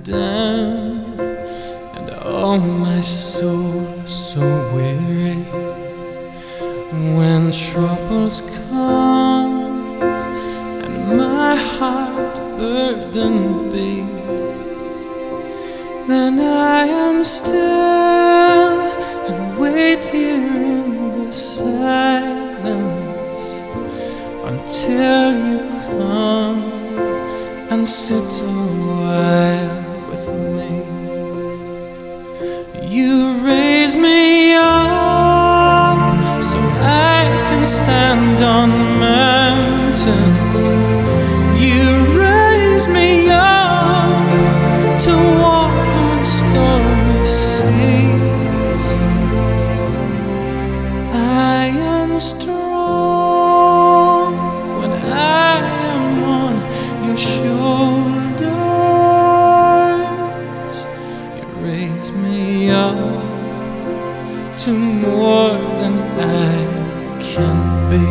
down, and oh, my soul so weary. When troubles come and my heart burdened be, then I am still and wait here in the silence until you come and sit a while with me. You raise me up so I can stand on mountains. You raise me up to walk on stormy seas. I am strong when I am on your shoulders. You raise me up to more than I can be.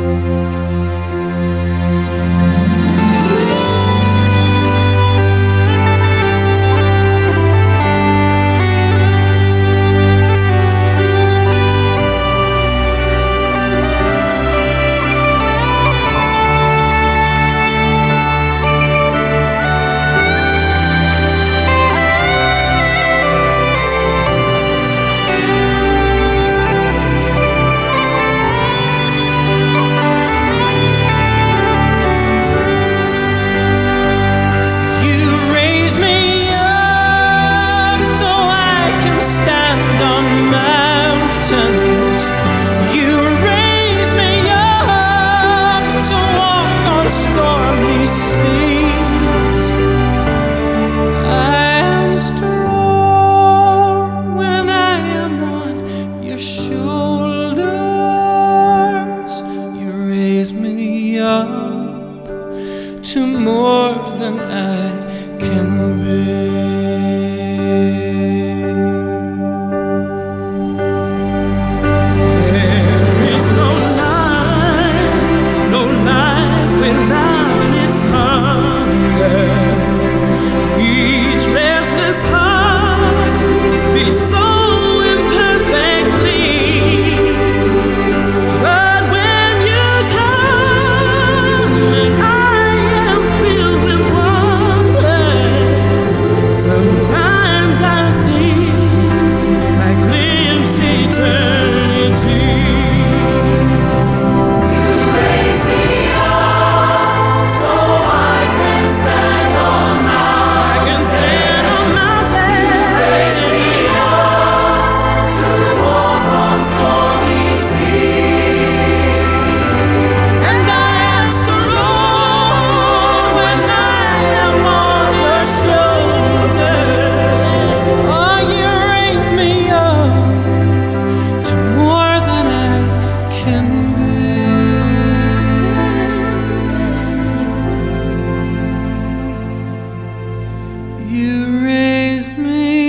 Stormy seas. I am strong when I am on your shoulders. You raise me up to more than I can bear. You raise me